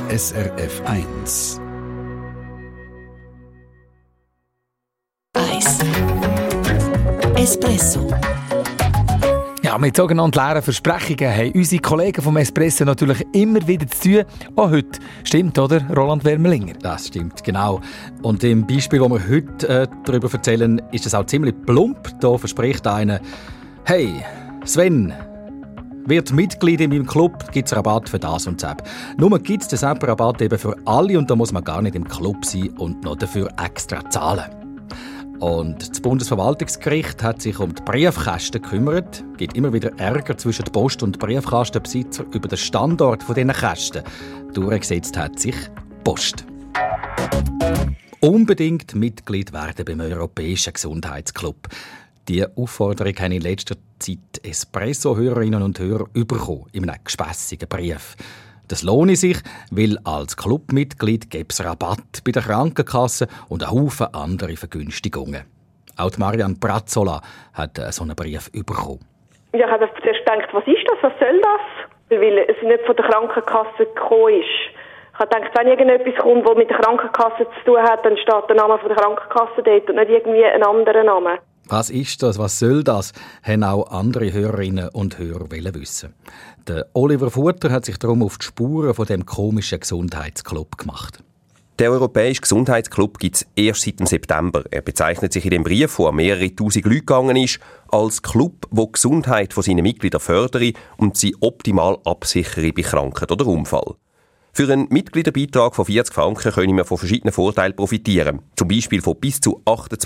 SRF 1. Espresso. Ja, mit sogenannten leeren Versprechungen haben unsere Kollegen vom Espresso natürlich immer wieder zu tun. Auch heute. Stimmt, oder, Roland Wermelinger? Das stimmt, genau. Und im Beispiel, das wir heute darüber erzählen, ist es auch ziemlich plump. Da verspricht einer: «Hey, Sven, wird Mitglied in meinem Club, gibt es Rabatt für das und das. Nur gibt es den Rabatt eben für alle und da muss man gar nicht im Club sein und noch dafür extra zahlen.» Und das Bundesverwaltungsgericht hat sich um die Briefkästen gekümmert. Es gibt immer wieder Ärger zwischen der Post- und Briefkastenbesitzer über den Standort dieser Kästen. Durchgesetzt hat sich die Post. Unbedingt Mitglied werden beim Europäischen Gesundheitsclub. Diese Aufforderung haben in letzter Zeit Espresso-Hörerinnen und Hörer bekommen, in einem gespässigen Brief. Das lohne sich, weil als Clubmitglied gäbe es Rabatt bei der Krankenkasse und einen Haufen andere Vergünstigungen. Auch Marianne Brazzola hat so einen Brief bekommen. Ja, ich habe zuerst gedacht, was ist das, was soll das? Weil es nicht von der Krankenkasse gekommen ist. Ich habe gedacht, wenn irgendetwas kommt, das mit der Krankenkasse zu tun hat, dann steht der Name von der Krankenkasse dort und nicht irgendwie ein anderer Name. Was ist das? Was soll das? Haben auch andere Hörerinnen und Hörer wissen. Der Oliver Futter hat sich darum auf die Spuren von dem komischen Gesundheitsclub gemacht. Der Europäische Gesundheitsclub gibt es erst seit dem September. Er bezeichnet sich in dem Brief, wo an mehrere tausend Leute gegangen ist, als Club, der die Gesundheit von seinen Mitgliedern fördere und sie optimal absichere bei Krankheit oder Unfall. Für einen Mitgliederbeitrag von 40 Franken können wir von verschiedenen Vorteilen profitieren. Zum Beispiel von bis zu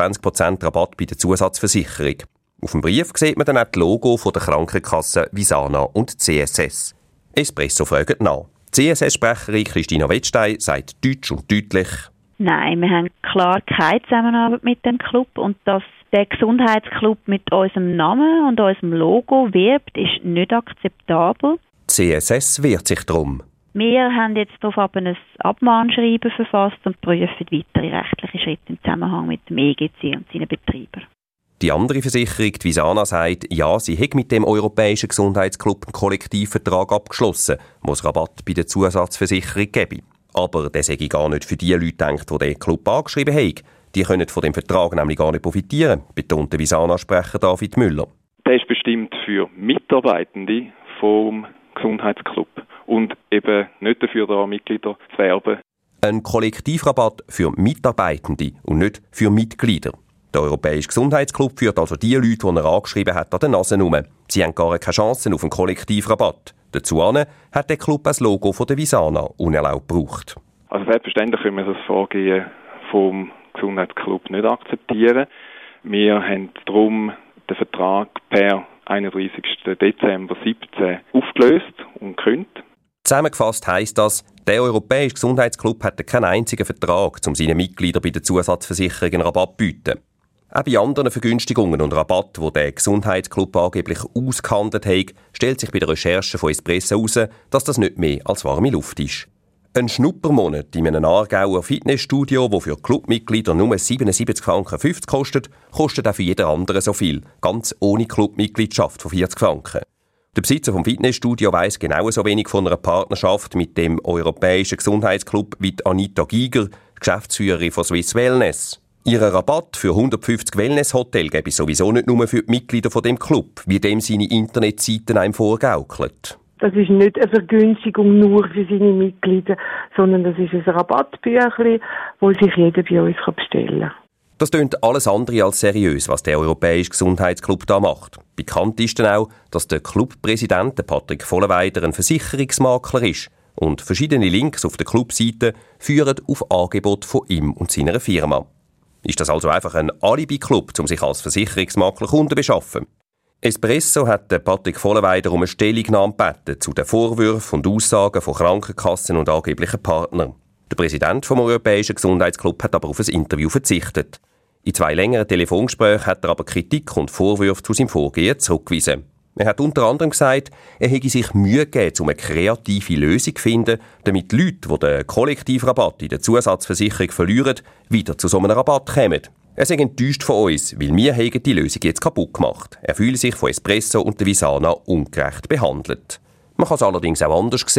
28% Rabatt bei der Zusatzversicherung. Auf dem Brief sieht man dann auch das Logo von der Krankenkasse Visana und CSS. Espresso fragt nach. CSS-Sprecherin Christina Wettstein sagt deutsch und deutlich: Nein, wir haben klar keine Zusammenarbeit mit dem Club und dass der Gesundheitsclub mit unserem Namen und unserem Logo wirbt, ist nicht akzeptabel. CSS wehrt sich darum. Wir haben jetzt darauf aber ein Abmahnschreiben verfasst und prüfen weitere rechtliche Schritte im Zusammenhang mit dem EGC und seinen Betreibern. Die andere Versicherung, die Visana, sagt, ja, sie hat mit dem Europäischen Gesundheitsclub einen Kollektivvertrag abgeschlossen, wo es Rabatt bei der Zusatzversicherung gäbe. Aber der sei gar nicht für die Leute gedacht, die den Club angeschrieben haben. Die können von dem Vertrag nämlich gar nicht profitieren, betont der Visana-Sprecher David Müller. Der ist bestimmt für Mitarbeitende vom Gesundheitsclub und eben nicht dafür da, Mitglieder zu werben. Ein Kollektivrabatt für Mitarbeitende und nicht für Mitglieder. Der Europäische Gesundheitsclub führt also die Leute, die er angeschrieben hat, an der Nase herum. Sie haben gar keine Chancen auf einen Kollektivrabatt. Dazu hat der Club ein Logo von der Visana unerlaubt gebraucht. Also selbstverständlich können wir das Vorgehen vom Gesundheitsclub nicht akzeptieren. Wir haben darum den Vertrag per 31. Dezember 2017 aufgelöst und gekündigt. Zusammengefasst heisst das, der Europäische Gesundheitsclub hat keinen einzigen Vertrag, um seinen Mitgliedern bei der Zusatzversicherung einen Rabatt zu bieten. Auch bei anderen Vergünstigungen und Rabatt, die der Gesundheitsclub angeblich ausgehandelt hat, stellt sich bei der Recherche von Espresso heraus, dass das nicht mehr als warme Luft ist. Ein Schnuppermonat in einem Aargauer Fitnessstudio, das für Clubmitglieder nur 77,50 Franken kostet, kostet auch für jeden anderen so viel, ganz ohne Clubmitgliedschaft von 40 Franken. Der Besitzer vom Fitnessstudio weiss genauso wenig von einer Partnerschaft mit dem Europäischen Gesundheitsclub wie Anita Giger, die Geschäftsführerin von Swiss Wellness. Ihren Rabatt für 150 Wellness-Hotels gäbe es sowieso nicht nur für die Mitglieder von dem Club, wie dem seine Internetseiten einem vorgaukelt. Das ist nicht eine Vergünstigung nur für seine Mitglieder, sondern das ist ein Rabattbüchlein, das sich jeder bei uns bestellen kann. Das klingt alles andere als seriös, was der Europäische Gesundheitsclub da macht. Bekannt ist dann auch, dass der Clubpräsident Patrick Vollenweider ein Versicherungsmakler ist. Und verschiedene Links auf der Clubseite führen auf Angebote von ihm und seiner Firma. Ist das also einfach ein Alibi-Club, um sich als Versicherungsmakler Kunden zu beschaffen? Espresso hat Patrick Vollenweider um eine Stellungnahme gebeten zu den Vorwürfen und Aussagen von Krankenkassen und angeblichen Partnern. Der Präsident vom Europäischen Gesundheitsclub hat aber auf ein Interview verzichtet. In 2 längeren Telefongesprächen hat er aber Kritik und Vorwürfe zu seinem Vorgehen zurückgewiesen. Er hat unter anderem gesagt, er hätte sich Mühe gegeben, um eine kreative Lösung zu finden, damit Leute, die den Kollektivrabatt in der Zusatzversicherung verlieren, wieder zu so einem Rabatt kommen. Er sei enttäuscht von uns, weil wir haben die Lösung jetzt kaputt gemacht. Er fühle sich von Espresso und der Visana ungerecht behandelt. Man kann es allerdings auch anders sehen.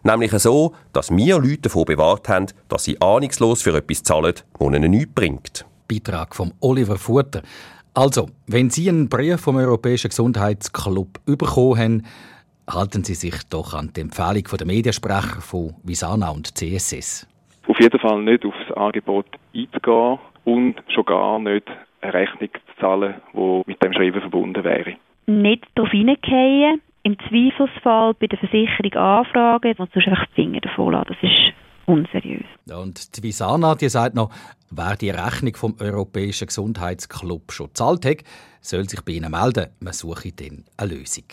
Nämlich so, dass wir Leute davon bewahrt haben, dass sie ahnungslos für etwas zahlen, das ihnen nichts bringt. Beitrag von Oliver Futter. Also, wenn Sie einen Brief vom Europäischen Gesundheitsclub bekommen haben, halten Sie sich doch an die Empfehlung der Mediensprecher von Visana und CSS. Auf jeden Fall nicht auf das Angebot einzugehen und schon gar nicht eine Rechnung zu zahlen, die mit dem Schreiben verbunden wäre. Nicht darauf hineingehen, im Zweifelsfall bei der Versicherung anfragen und sonst einfach die Finger davon lassen. Das ist unseriös. Und die Visana, die sagt noch, wer die Rechnung vom Europäischen Gesundheitsclub schon gezahlt hat, soll sich bei ihnen melden. Man suche dann eine Lösung.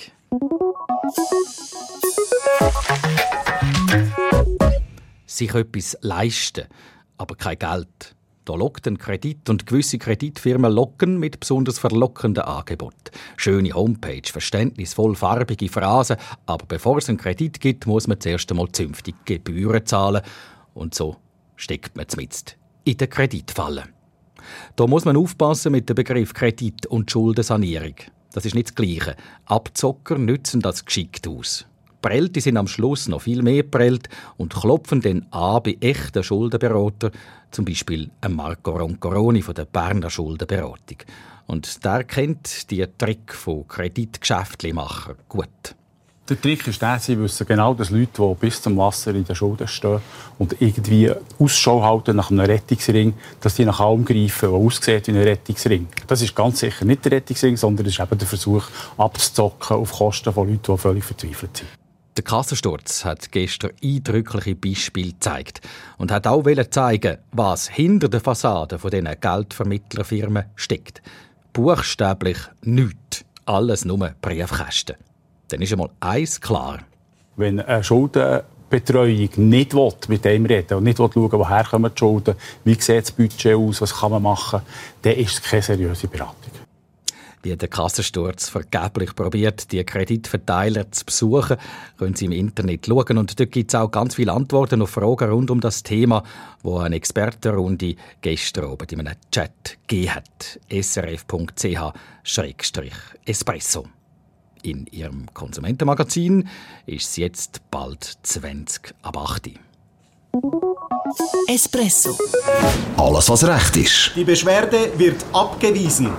Sich etwas leisten, aber kein Geld. Da lockt ein Kredit und gewisse Kreditfirmen locken mit besonders verlockenden Angeboten. Schöne Homepage, verständnisvoll farbige Phrasen, aber bevor es einen Kredit gibt, muss man zuerst einmal zünftig Gebühren zahlen. Und so steckt man zumindest in der Kreditfalle. Da muss man aufpassen mit dem Begriff Kredit und Schuldensanierung. Das ist nicht das Gleiche. Abzocker nützen das geschickt aus. Prellte sind am Schluss noch viel mehr prellt und klopfen dann an bei echten Schuldenberatern, zum Beispiel Marco Roncoroni von der Berner Schuldenberatung. Und der kennt die Trick von Kreditgeschäftlichmachern gut. Der Trick ist der, sie wissen genau, dass Leute, die bis zum Wasser in den Schulden stehen und irgendwie Ausschau halten nach einem Rettungsring, dass die nach allem greifen, der aussieht wie ein Rettungsring. Das ist ganz sicher nicht der Rettungsring, sondern es ist eben der Versuch, abzuzocken auf Kosten von Leuten, die völlig verzweifelt sind. Der Kassensturz hat gestern eindrückliche Beispiele gezeigt und hat auch zeigen, was hinter der Fassade von diesen Geldvermittlerfirmen steckt. Buchstäblich nichts. Alles nur Briefkästen. Dann ist einmal eins klar. Wenn eine Schuldenbetreuung nicht mit dem reden und nicht schauen, woher kommen die Schulden, wie sieht das Budget aus, was kann man machen, dann ist es keine seriöse Beratung. Wie der Kassensturz vergeblich probiert, die Kreditverteiler zu besuchen, können Sie im Internet schauen. Und dort gibt es auch ganz viele Antworten auf Fragen rund um das Thema, wo eine Expertenrunde gestern oben in einem Chat gegeben hat. srf.ch/espresso. In Ihrem Konsumentenmagazin ist es jetzt bald 7:20. Espresso. Alles, was recht ist. Die Beschwerde wird abgewiesen.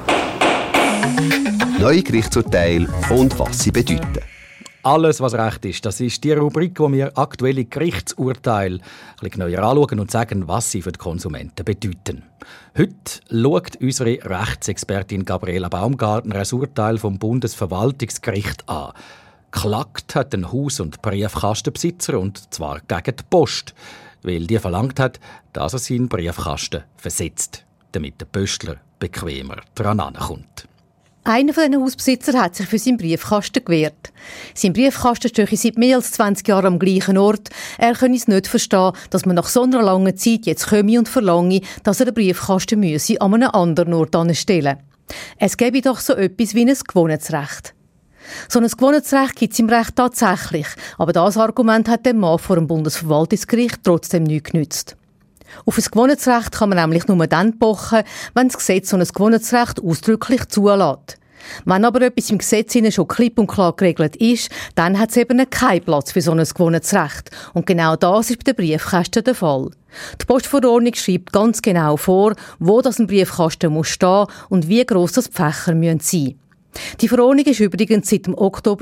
Neue Gerichtsurteile und was sie bedeuten. Alles, was recht ist, das ist die Rubrik, wo wir aktuelle Gerichtsurteile ein bisschen neuer anschauen und sagen, was sie für die Konsumenten bedeuten. Heute schaut unsere Rechtsexpertin Gabriela Baumgartner ein Urteil vom Bundesverwaltungsgericht an. Klagt hat ein Haus- und Briefkastenbesitzer, und zwar gegen die Post, weil die verlangt hat, dass er seinen Briefkasten versetzt, damit der Pöstler bequemer dran ankommt. Einer von diesen Hausbesitzern hat sich für seinen Briefkasten gewehrt. Sein Briefkasten stehe seit mehr als 20 Jahren am gleichen Ort. Er könne es nicht verstehen, dass man nach so einer langen Zeit jetzt komme und verlange, dass er den Briefkasten müsse an einem anderen Ort anstellen. Es gäbe doch so etwas wie ein Gewohnheitsrecht. So ein Gewohnheitsrecht gibt es im Recht tatsächlich, aber das Argument hat dem Mann vor dem Bundesverwaltungsgericht trotzdem nichts genützt. Auf ein Gewohnheitsrecht kann man nämlich nur dann pochen, wenn das Gesetz so ein Gewohnheitsrecht ausdrücklich zulässt. Wenn aber etwas im Gesetz schon klipp und klar geregelt ist, dann hat es eben keinen Platz für so ein Gewohnheitsrecht. Und genau das ist bei den Briefkästen der Fall. Die Postverordnung schreibt ganz genau vor, wo das ein Briefkasten muss stehen und wie gross das die Fächer sein müssen. Die Verordnung ist übrigens seit dem Oktober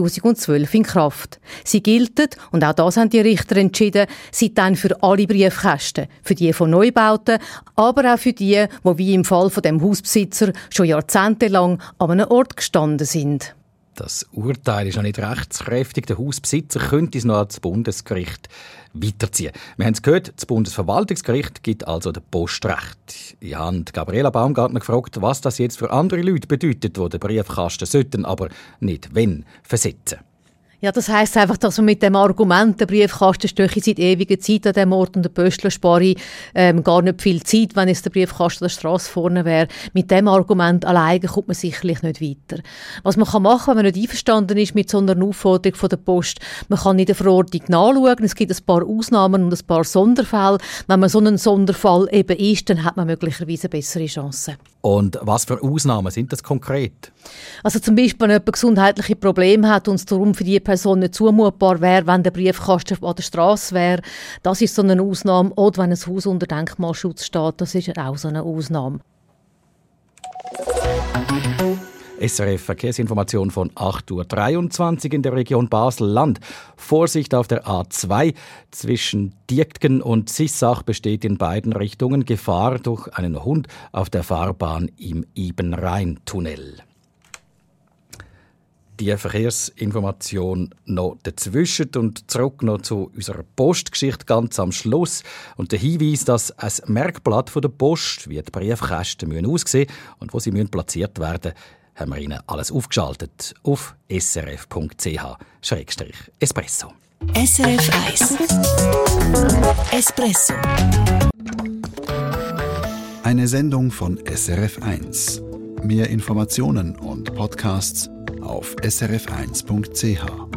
2012 in Kraft. Sie gilt, und auch das haben die Richter entschieden, seitdem für alle Briefkästen, für die von Neubauten, aber auch für die wie im Fall von dem Hausbesitzer schon jahrzehntelang an einem Ort gestanden sind. Das Urteil ist noch nicht rechtskräftig. Der Hausbesitzer könnte es noch ans Bundesgericht weiterziehen. Wir haben es gehört, das Bundesverwaltungsgericht gibt also das Postrecht. Ich habe Gabriela Baumgartner gefragt, was das jetzt für andere Leute bedeutet, die den Briefkasten sollten, aber nicht wenn versetzen. Ja, das heisst einfach, dass man mit dem Argument, der Briefkasten stehe seit ewiger Zeit an diesem Ort und der Pöstler spare gar nicht viel Zeit, wenn jetzt der Briefkasten an der Strasse vorne wäre. Mit dem Argument alleine kommt man sicherlich nicht weiter. Was man machen kann, wenn man nicht einverstanden ist mit so einer Aufforderung von der Post, man kann in der Verordnung nachschauen. Es gibt ein paar Ausnahmen und ein paar Sonderfälle. Wenn man so einen Sonderfall eben ist, dann hat man möglicherweise bessere Chancen. Und was für Ausnahmen sind das konkret? Also zum Beispiel, wenn jemand gesundheitliche Probleme hat und es darum für die Person nicht zumutbar wäre, wenn der Briefkasten an der Straße wäre. Das ist so eine Ausnahme. Oder wenn ein Haus unter Denkmalschutz steht, das ist auch so eine Ausnahme. SRF Verkehrsinformation von 8.23 Uhr in der Region Basel-Land. Vorsicht auf der A2. Zwischen Diekgen und Sissach besteht in beiden Richtungen Gefahr durch einen Hund auf der Fahrbahn im Ibenrhein-Tunnel. Die Verkehrsinformation noch dazwischen und zurück noch zu unserer Postgeschichte ganz am Schluss. Und der Hinweis, dass ein Merkblatt von der Post, wie die Briefkästen aussehen müssen und wo sie platziert werden müssen, haben wir Ihnen alles aufgeschaltet auf srf.ch/espresso. SRF 1 Espresso. Eine Sendung von SRF 1. Mehr Informationen und Podcasts auf srf1.ch.